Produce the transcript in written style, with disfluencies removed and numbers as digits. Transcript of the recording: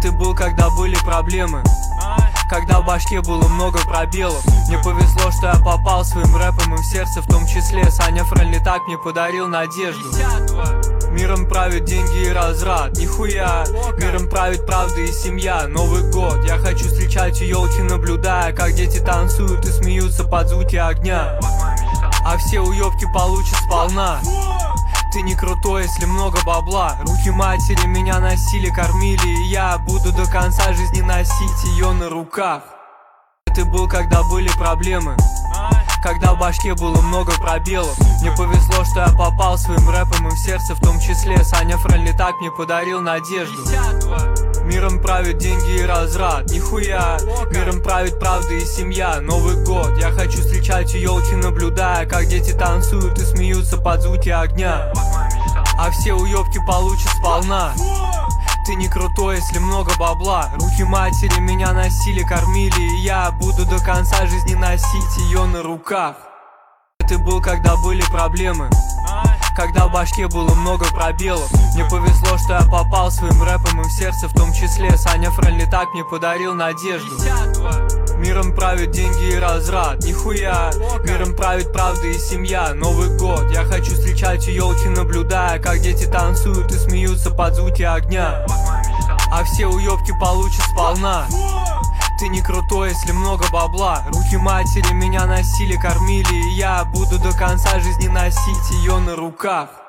Ты был, когда были проблемы, когда в башке было много пробелов. Мне повезло, что я попал своим рэпом и в сердце в том числе. Саня Френли так мне подарил надежду. Миром правят деньги и разврат, нихуя. Миром правит правда и семья. Новый год, я хочу встречать у елки, наблюдая, как дети танцуют и смеются под звуки огня. А все уёбки получат сполна. Ты не крутой, если много бабла. Руки матери меня носили, кормили, и я буду до конца жизни носить ее на руках. Ты был, когда были проблемы, когда в башке было много пробелов. Мне повезло, что я попал своим рэпом и в сердце в том числе. Саня Френли так мне подарил надежду. Миром правят деньги и разврат, нихуя. Миром правит правда и семья. Новый год, я хочу встречать у елки, наблюдая, как дети танцуют и смеются под звуки огня. А все уёбки получат сполна. Ты не крутой, если много бабла. Руки матери меня носили, кормили, и я буду до конца жизни носить ее на руках. Ты был, когда были проблемы, когда в башке было много пробелов. Мне повезло, что я попал своим рэпом и в сердце в том числе. Саня Френли так мне подарил надежду. Миром правят деньги и разврат, нихуя. Миром правит правда и семья. Новый год, я хочу встречать у елки, наблюдая, как дети танцуют и смеются под звуки огня. А все уёбки получат сполна. Ты не крутой, если много бабла. Руки матери меня носили, кормили, и я буду до конца жизни носить ее на руках.